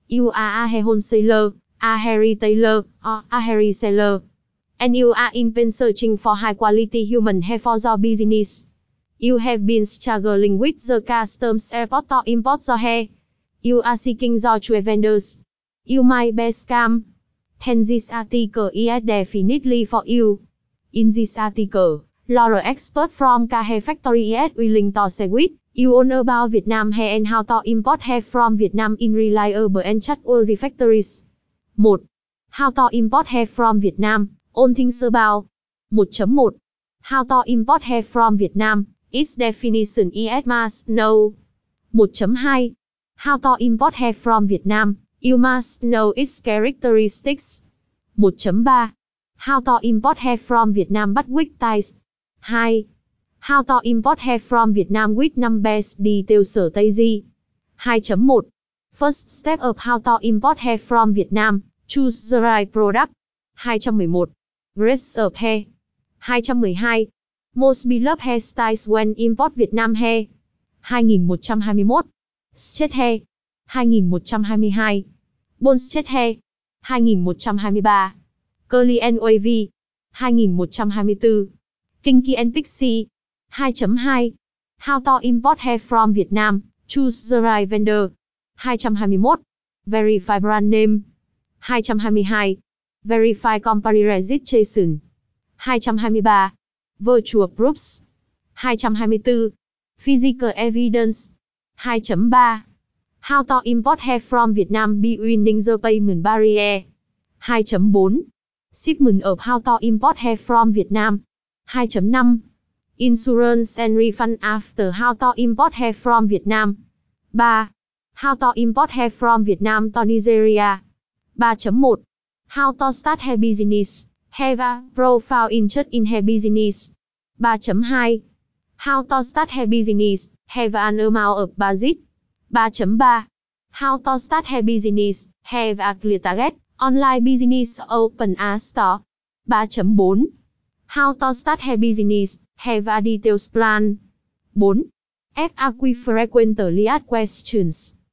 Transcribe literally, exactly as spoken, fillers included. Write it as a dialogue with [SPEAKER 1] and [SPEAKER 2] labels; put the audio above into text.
[SPEAKER 1] You are a wholesaler, a retailer, or a reseller. And you are in pain searching for high quality human hair for your business. You have been struggling with the customs airport to import your hair. You are seeking your true vendors. You might be scam. Then this article is definitely for you. In this article, Laura expert from K Hair Factory is willing to share with you all about Vietnam hair and how to import hair from Vietnam in reliable and trustworthy factories. one. How to import hair from Vietnam. All things about. one chấm một. How to import hair from Vietnam. Its definition is must know. one chấm hai. How to import hair from Vietnam. You must know its characteristics. one chấm ba. How to import hair from Vietnam but with ties. hai. How to import hair from Vietnam with numbers details strategy. hai chấm một. First step of how to import hair from Vietnam. Choose the right product. hai trăm mười một. Grades of hair. hai trăm mười hai. Most beloved hairstyles when import Vietnam hair. hai nghìn một trăm hai mươi mốt. Straight hair. hai nghìn một trăm hai mươi hai. Bone straight hair. hai nghìn một trăm hai mươi ba. Curly and wavy. hai nghìn một trăm hai mươi tư. Kinky and pixie. hai chấm hai. How to import hair from Vietnam. Choose the right vendor. hai trăm hai mươi mốt. Verify brand name. hai trăm hai mươi hai. Verify company registration. hai trăm hai mươi ba. Virtual proofs. hai trăm hai mươi tư. Physical evidence. hai chấm ba. How to import hair from Vietnam by winning the payment barrier. hai chấm bốn. Shipment of how to import hair from Vietnam. hai chấm năm. Insurance and refund after how to import hair from Vietnam. ba. How to import hair from Vietnam to Nigeria. ba chấm một. How to start hair business. Have a profile interest in hair business. ba chấm hai. How to start hair business. Have an amount of budget. ba chấm ba. How to start hair business. Have a clear target. Online business open a store. ba chấm bốn. How to start hair business. Have a detailed plan. bốn. F A Q frequently asked questions.